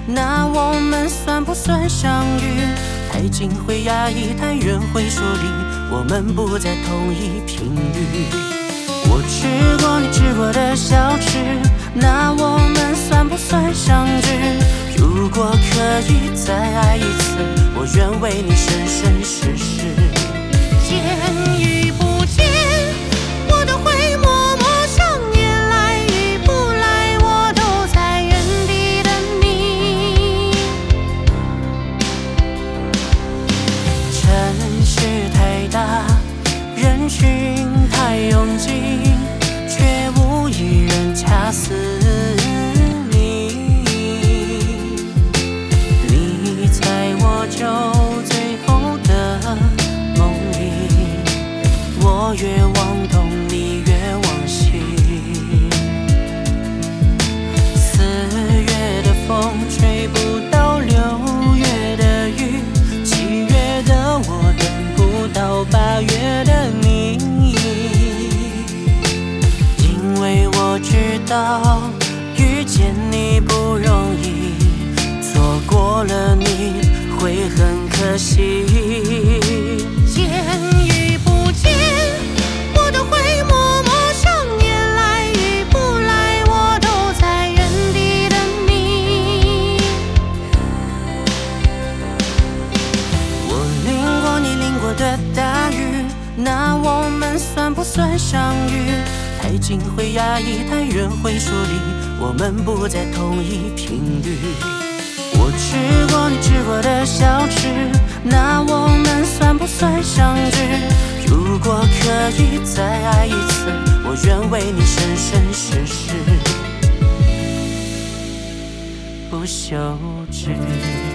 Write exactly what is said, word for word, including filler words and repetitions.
那我们算不算相遇？太近会压抑，太远会疏离，我们不在同一频率。我吃过你吃过的小吃，那我们算不算相知？如果可以再爱一次，我愿为你生生世世。见与不见，我都会默默想念，来与不来，我都在原地等你。城市太大，人群太拥挤，却无一人恰似你。你在我就最后的梦里，我越往东，你越往西。四月的风吹不到六月的雨，七月的我等不到八月的你。因为我知道遇见你不容易，错过了你会很可惜。见与不见，我都会默默想念，来与不来，我都在原地等你。我淋过你淋过的大雨，那我们算不算相遇？太近会压抑，太远会疏离，我们不在同一频率。我吃过你吃过的小吃，那我们算不算相知？如果可以再爱一次，我愿为你生生世世不休止。